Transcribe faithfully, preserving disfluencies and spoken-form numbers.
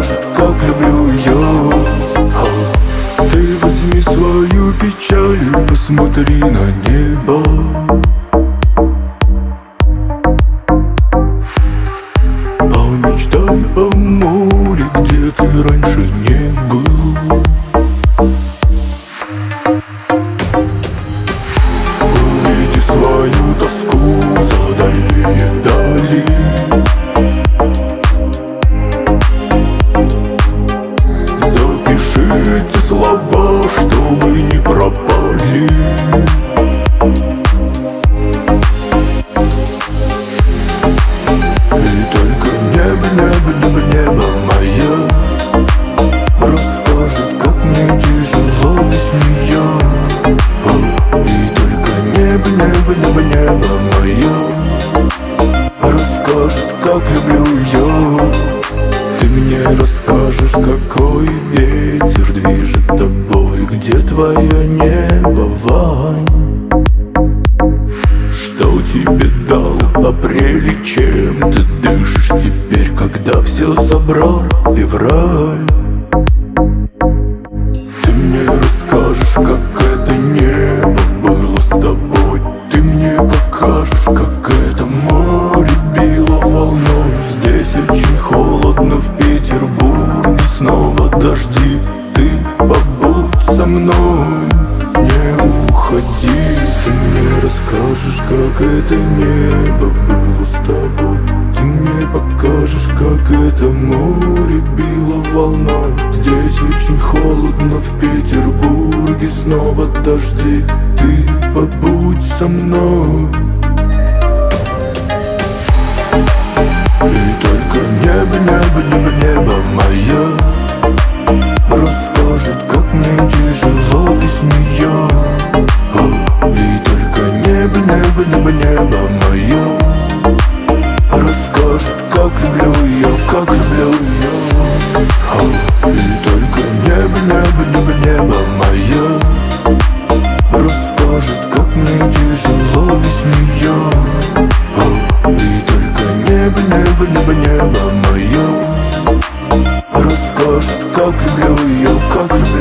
расскажет, как люблю ее. Ты возьми свою печаль и посмотри на небо. Помечтай о море, где ты раньше не был. Увиди свою тоску за дальние дали. Запиши эти слова, чтобы не пропали. И только небо, небо, небо, небо мое расскажет, как мне тяжело без нее. И только небо, небо, небо, небо мое расскажет, как люблю ее. Ты мне расскажешь, какой ветер движет тобой, где твое небо, Вань? Что тебе дал апрель и чем ты дышишь теперь, когда все забрал февраль? Ты мне расскажешь, как это небо было с тобой. Ты мне покажешь, как это море било волной. Здесь очень холодно, в Петербурге снова дожди. Ты побудь со мной, не уходи. Ты мне расскажешь, как это небо было с тобой. Ты мне покажешь, как это море било волной. Здесь очень холодно, в Петербурге снова дожди. Ты побудь со мной. И только небо, небо, небо, небо мое расскажет, как мне тяжело без нее. И только небо, небо, небо, небо мое расскажет, как люблю ее, как люблю ее. И только небо, небо, небо, небо мое расскажет, как мне тяжело без нее. И только небо, небо, небо, небо мое расскажет, как люблю ее, как люблю.